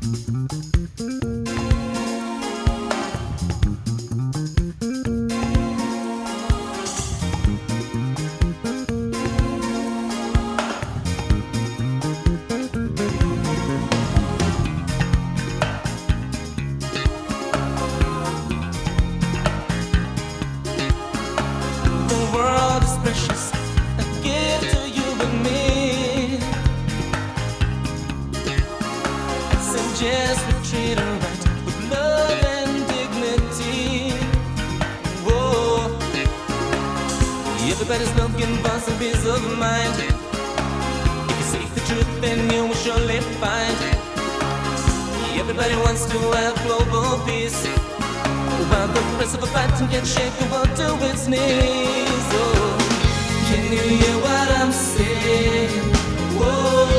Just we treat her right with love and dignity. Whoa. Everybody's looking for some peace of mind. If you seek the truth, then you will surely find. Everybody wants to have global peace, while the rest of the fighting can shake the world to its knees. Oh, can you hear what I'm saying? Whoa.